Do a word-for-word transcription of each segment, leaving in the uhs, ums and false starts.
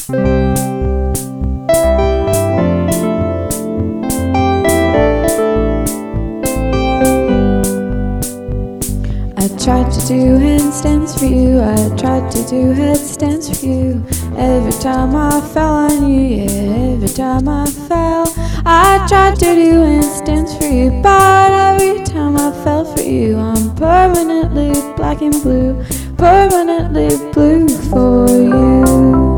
I tried to do handstands for you, I tried to do headstands for you. Every time I fell on you, yeah, every time I fell, I tried to do handstands for you, but every time I fell for you, I'm permanently black and blue, permanently blue for you.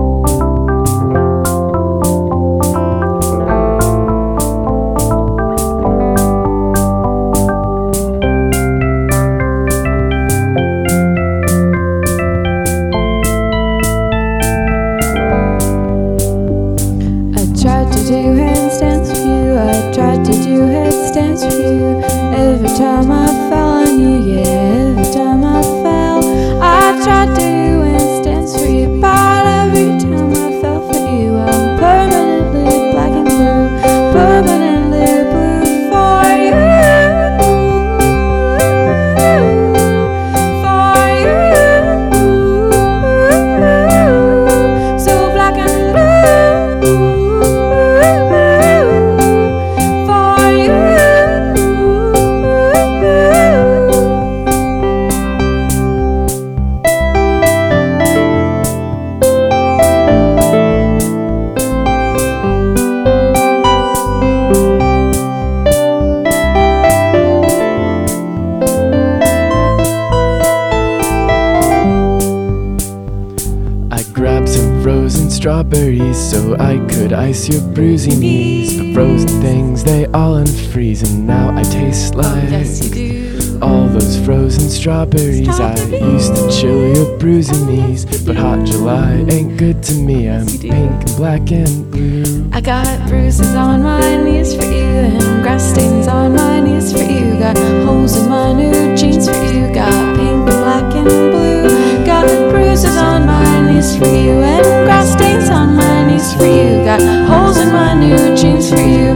I tried to do handstands for you, I tried to do headstands for you. Every time I fell on you, yeah, every time I fell, I tried to do handstands for you, but every time I fell for you, I'm permanently black and blue, permanently blue for you, for you, so black and blue. Grabbed some frozen strawberries so I could ice your bruising knees. The frozen things, they all unfreeze, and now I taste like Yes, you do. all those frozen strawberries. I used to chill your bruising knees, but hot July ain't good to me. I'm pink and black and blue. I got bruises on my knees for you, and grass stains on my knees for you. Got holes in my new jeans for you. Got pink and black and blue. Got bruises on my knees for you, and grass stains on my knees for you. Got holes in my new jeans for you.